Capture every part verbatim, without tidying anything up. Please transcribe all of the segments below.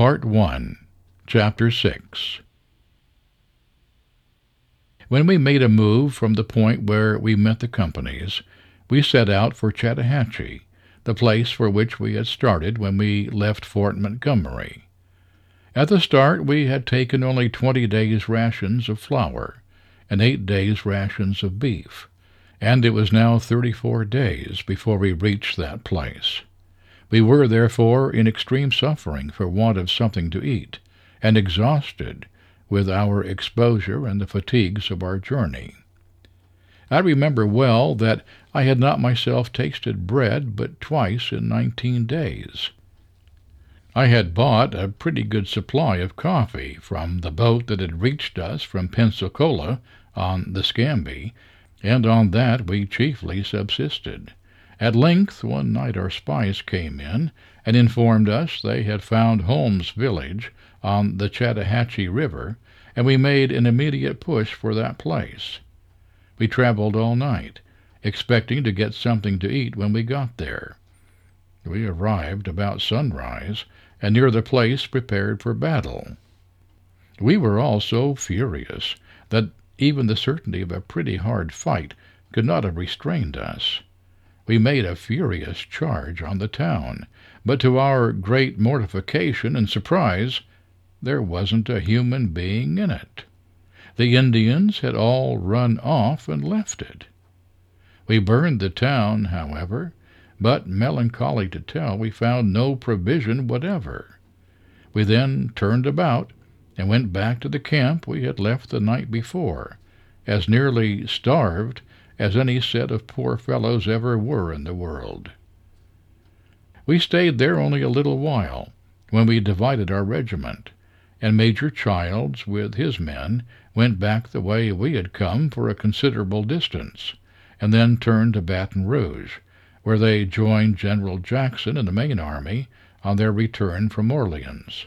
Part one, Chapter six. When we made a move from the point where we met the companies, we set out for Chattahoochee, the place for which we had started when we left Fort Montgomery. At the start we had taken only twenty days' rations of flour and eight days' rations of beef, and it was now thirty-four days before we reached that place. We were, therefore, in extreme suffering for want of something to eat, and exhausted with our exposure and the fatigues of our journey. I remember well that I had not myself tasted bread but twice in nineteen days. I had bought a pretty good supply of coffee from the boat that had reached us from Pensacola on the Scambie, and on that we chiefly subsisted. At length one night our spies came in and informed us they had found Holmes village on the Chattahoochee River, and we made an immediate push for that place. We traveled all night, expecting to get something to eat when we got there. We arrived about sunrise, and near the place prepared for battle. We were all so furious that even the certainty of a pretty hard fight could not have restrained us. We made a furious charge on the town, but to our great mortification and surprise there wasn't a human being in it. The Indians had all run off and left it. We burned the town, however, but, melancholy to tell, we found no provision whatever. We then turned about and went back to the camp we had left the night before, as nearly starved as any set of poor fellows ever were in the world. We stayed there only a little while, when we divided our regiment, and Major Childs, with his men, went back the way we had come for a considerable distance, and then turned to Baton Rouge, where they joined General Jackson and the main army on their return from Orleans.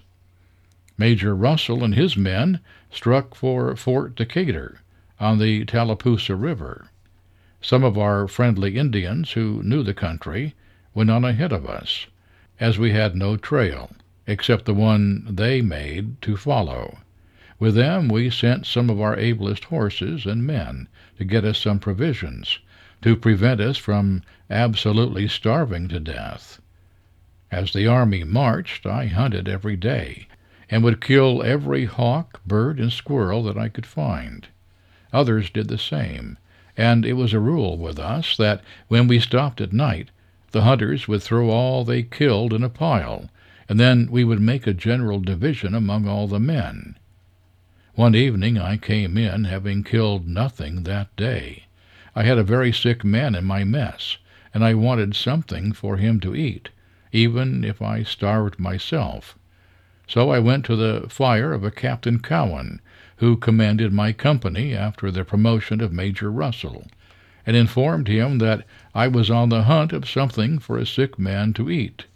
Major Russell and his men struck for Fort Decatur on the Tallapoosa River. Some of our friendly Indians who knew the country went on ahead of us, as we had no trail, except the one they made to follow. With them we sent some of our ablest horses and men to get us some provisions, to prevent us from absolutely starving to death. As the army marched, I hunted every day, and would kill every hawk, bird, and squirrel that I could find. Others did the same, and it was a rule with us that when we stopped at night, the hunters would throw all they killed in a pile, and then we would make a general division among all the men. One evening I came in, having killed nothing that day. I had a very sick man in my mess, and I wanted something for him to eat, even if I starved myself. So I went to the fire of a Captain Cowan, who commanded my company after the promotion of Major Russell, and informed him that I was on the hunt of something for a sick man to eat.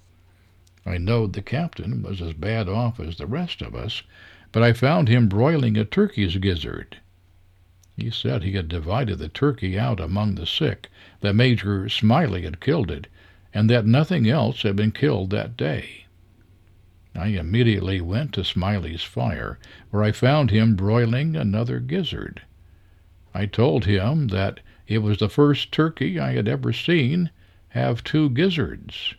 I knowed the captain was as bad off as the rest of us, but I found him broiling a turkey's gizzard. He said he had divided the turkey out among the sick, that Major Smiley had killed it, and that nothing else had been killed that day. I immediately went to Smiley's fire, where I found him broiling another gizzard. I told him that it was the first turkey I had ever seen have two gizzards.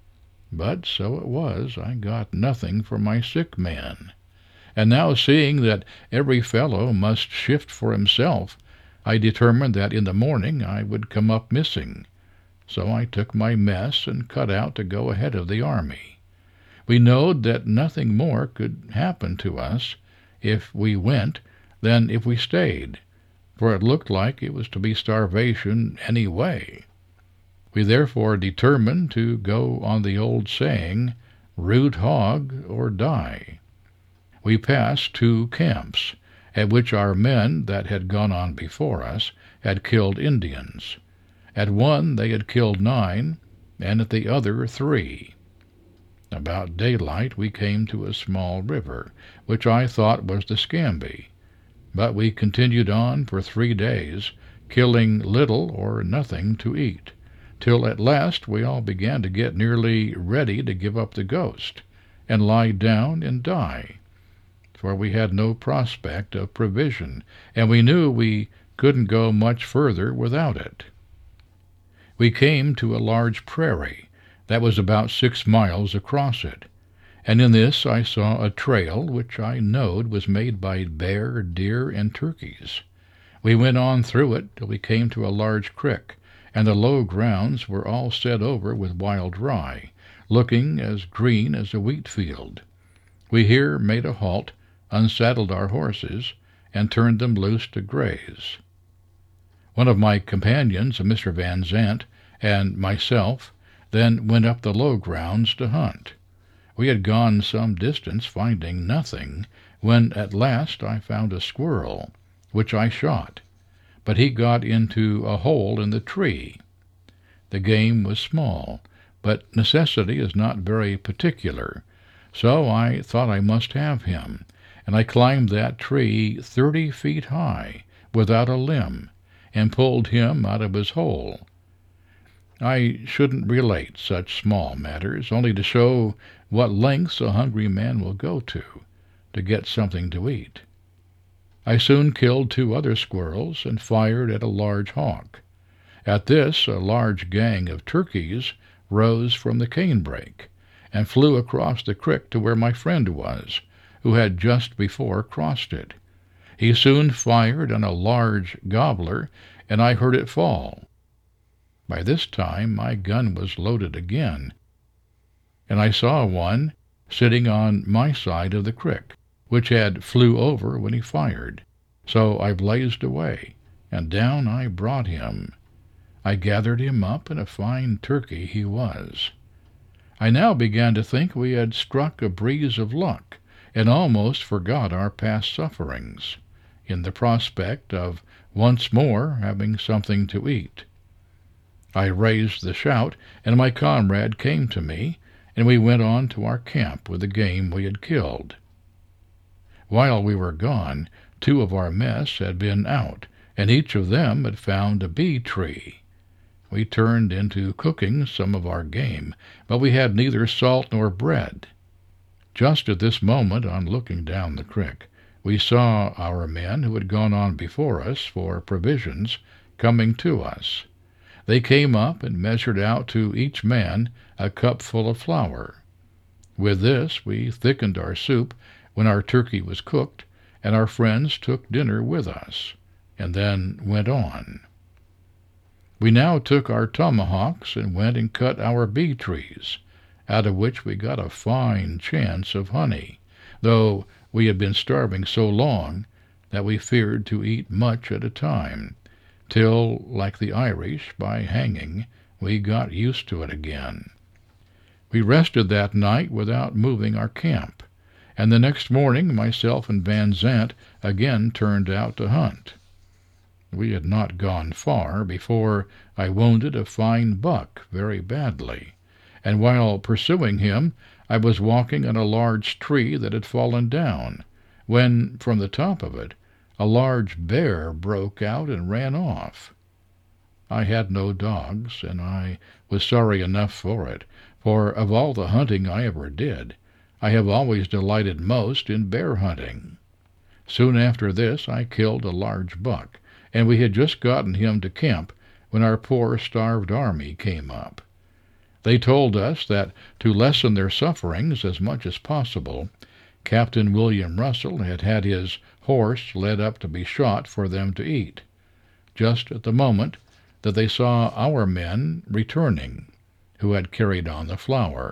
But so it was, I got nothing for my sick man. And now, seeing that every fellow must shift for himself, I determined that in the morning I would come up missing. So I took my mess and cut out to go ahead of the army. We knowed that nothing more could happen to us if we went than if we stayed, for it looked like it was to be starvation any way. We therefore determined to go on the old saying, root hog or die. We passed two camps, at which our men that had gone on before us had killed Indians. At one they had killed nine, and at the other three. About daylight we came to a small river, which I thought was the Scambie, but we continued on for three days, killing little or nothing to eat, till at last we all began to get nearly ready to give up the ghost, and lie down and die, for we had no prospect of provision, and we knew we couldn't go much further without it. We came to a large prairie that was about six miles across it, and in this I saw a trail which I knowed was made by bear, deer, and turkeys. We went on through it till we came to a large creek, and the low grounds were all set over with wild rye, looking as green as a wheat field. We here made a halt, unsaddled our horses, and turned them loose to graze. One of my companions, Mister Van Zandt, and myself then went up the low grounds to hunt. We had gone some distance, finding nothing, when at last I found a squirrel, which I shot, but he got into a hole in the tree. The game was small, but necessity is not very particular, so I thought I must have him, and I climbed that tree thirty feet high, without a limb, and pulled him out of his hole. I shouldn't relate such small matters, only to show what lengths a hungry man will go to, to get something to eat. I soon killed two other squirrels and fired at a large hawk. At this a large gang of turkeys rose from the canebrake and flew across the creek to where my friend was, who had just before crossed it. He soon fired on a large gobbler, and I heard it fall. By this time my gun was loaded again, and I saw one sitting on my side of the creek, which had flew over when he fired. So I blazed away, and down I brought him. I gathered him up, and a fine turkey he was. I now began to think we had struck a breeze of luck, and almost forgot our past sufferings, in the prospect of once more having something to eat. I raised the shout, and my comrade came to me, and we went on to our camp with the game we had killed. While we were gone, two of our mess had been out, and each of them had found a bee tree. We turned into cooking some of our game, but we had neither salt nor bread. Just at this moment, on looking down the creek, we saw our men who had gone on before us for provisions coming to us. They came up and measured out to each man a cupful of flour. With this we thickened our soup when our turkey was cooked, and our friends took dinner with us, and then went on. We now took our tomahawks and went and cut our bee trees, out of which we got a fine chance of honey, though we had been starving so long that we feared to eat much at a time, till, like the Irish, by hanging, we got used to it again. We rested that night without moving our camp, and the next morning myself and Van Zandt again turned out to hunt. We had not gone far before I wounded a fine buck very badly, and while pursuing him I was walking on a large tree that had fallen down, when from the top of it a large bear broke out and ran off. I had no dogs, and I was sorry enough for it, for of all the hunting I ever did, I have always delighted most in bear hunting. Soon after this I killed a large buck, and we had just gotten him to camp when our poor starved army came up. They told us that to lessen their sufferings as much as possible, Captain William Russell had had his horse led up to be shot for them to eat, just at the moment that they saw our men returning, who had carried on the flour.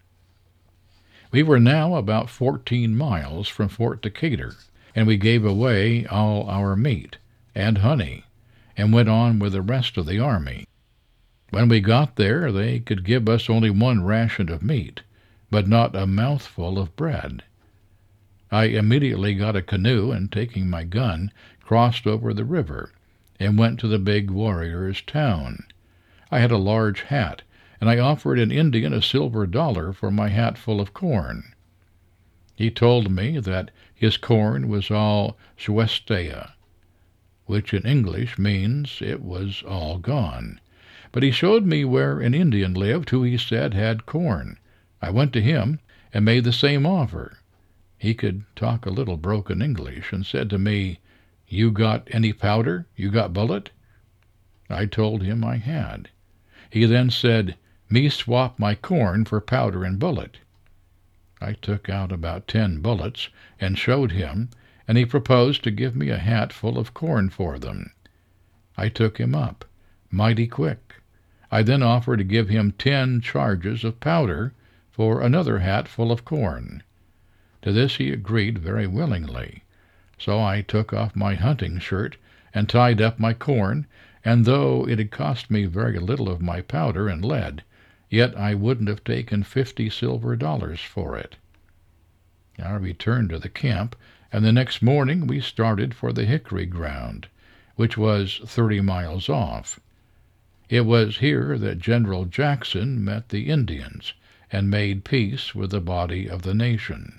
We were now about fourteen miles from Fort Decatur, and we gave away all our meat and honey, and went on with the rest of the army. When we got there, they could give us only one ration of meat, but not a mouthful of bread. I immediately got a canoe, and taking my gun, crossed over the river, and went to the big warrior's town. I had a large hat, and I offered an Indian a silver dollar for my hat full of corn. He told me that his corn was all Shuestea, which in English means it was all gone. But he showed me where an Indian lived who he said had corn. I went to him, and made the same offer. He could talk a little broken English, and said to me, "You got any powder? You got bullet?" I told him I had. He then said, "Me swap my corn for powder and bullet." I took out about ten bullets and showed him, and he proposed to give me a hat full of corn for them. I took him up, mighty quick. I then offered to give him ten charges of powder for another hat full of corn. To this he agreed very willingly. So I took off my hunting shirt and tied up my corn, and though it had cost me very little of my powder and lead, yet I wouldn't have taken fifty silver dollars for it. I returned to the camp, and the next morning we started for the Hickory Ground, which was thirty miles off. It was here that General Jackson met the Indians and made peace with the body of the nation.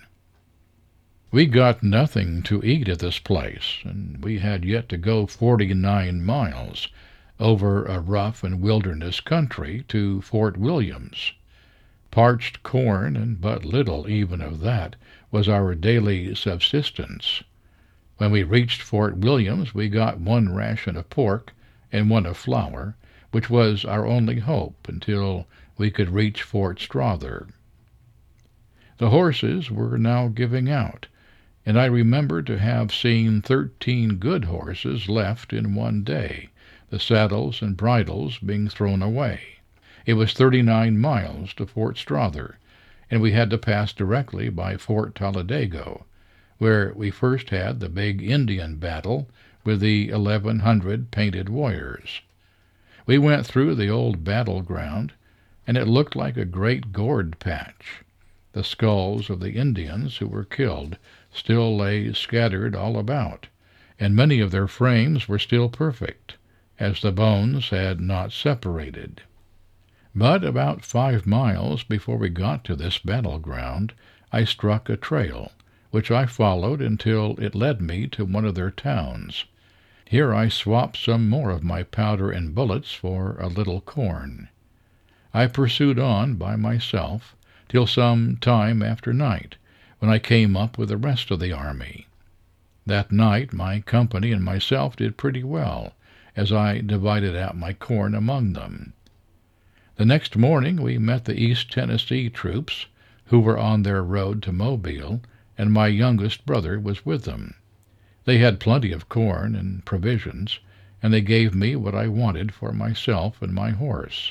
We got nothing to eat at this place, and we had yet to go forty-nine miles over a rough and wilderness country to Fort Williams. Parched corn, and but little even of that, was our daily subsistence. When we reached Fort Williams, we got one ration of pork and one of flour, which was our only hope until we could reach Fort Strother. The horses were now giving out, and I remember to have seen thirteen good horses left in one day, the saddles and bridles being thrown away. It was thirty-nine miles to Fort Strother, and we had to pass directly by Fort Talladego, where we first had the big Indian battle with the eleven hundred painted warriors. We went through the old battleground, and it looked like a great gourd patch. The skulls of the Indians who were killed still lay scattered all about, and many of their frames were still perfect, as the bones had not separated. But about five miles before we got to this battleground, I struck a trail, which I followed until it led me to one of their towns. Here I swapped some more of my powder and bullets for a little corn. I pursued on by myself till some time after night, when I came up with the rest of the army. That night my company and myself did pretty well, as I divided out my corn among them. The next morning we met the East Tennessee troops, who were on their road to Mobile, and my youngest brother was with them. They had plenty of corn and provisions, and they gave me what I wanted for myself and my horse.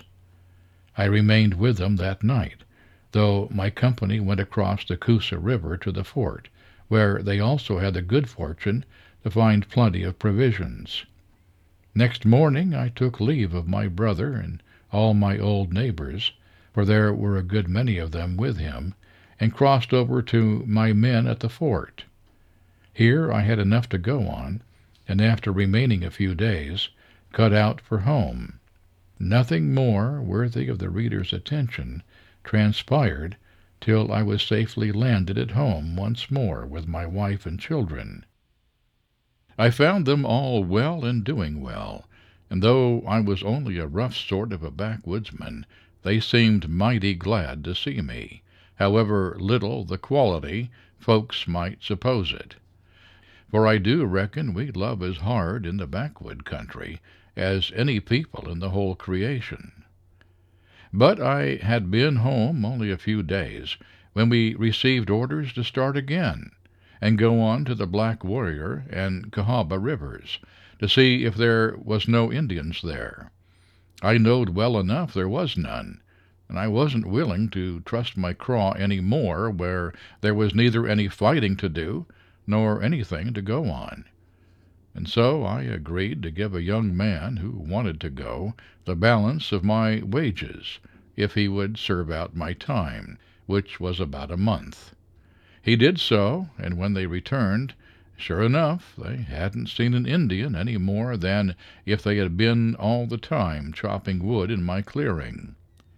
I remained with them that night, though my company went across the Coosa River to the fort, where they also had the good fortune to find plenty of provisions. Next morning I took leave of my brother and all my old neighbors, for there were a good many of them with him, and crossed over to my men at the fort. Here I had enough to go on, and after remaining a few days, cut out for home. Nothing more worthy of the reader's attention transpired till I was safely landed at home once more with my wife and children. I found them all well and doing well, and though I was only a rough sort of a backwoodsman, they seemed mighty glad to see me, however little the quality folks might suppose it. For I do reckon we love as hard in the backwood country as any people in the whole creation. But I had been home only a few days when we received orders to start again and go on to the Black Warrior and Cahaba rivers, to see if there was no Indians there. I knowed well enough there was none, and I wasn't willing to trust my craw any more where there was neither any fighting to do nor anything to go on. And so I agreed to give a young man who wanted to go the balance of my wages, if he would serve out my time, which was about a month. He did so, and when they returned, sure enough, they hadn't seen an Indian any more than if they had been all the time chopping wood in my clearing.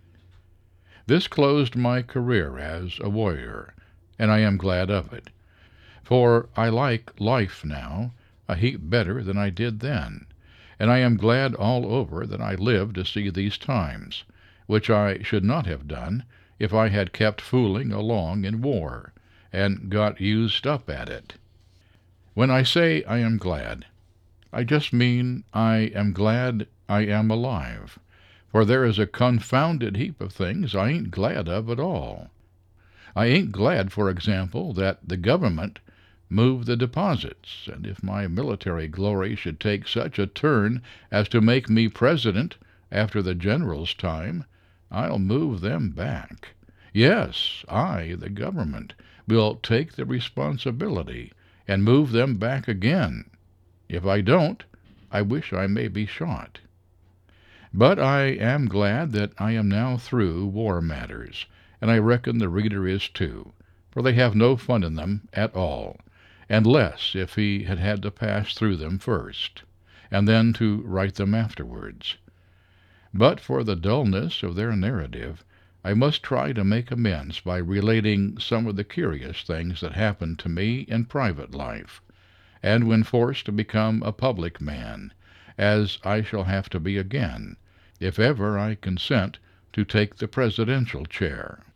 This closed my career as a warrior, and I am glad of it, for I like life now a heap better than I did then, and I am glad all over that I lived to see these times, which I should not have done if I had kept fooling along in war, and got used up at it. When I say I am glad, I just mean I am glad I am alive, for there is a confounded heap of things I ain't glad of at all. I ain't glad, for example, that the government moved the deposits, and if my military glory should take such a turn as to make me president after the general's time, I'll move them back. Yes, I, the government, will take the responsibility and move them back again. If I don't, I wish I may be shot. But I am glad that I am now through war matters, and I reckon the reader is too, for they have no fun in them at all, and less if he had had to pass through them first, and then to write them afterwards. But for the dullness of their narrative, I must try to make amends by relating some of the curious things that happened to me in private life, and when forced to become a public man, as I shall have to be again, if ever I consent to take the presidential chair.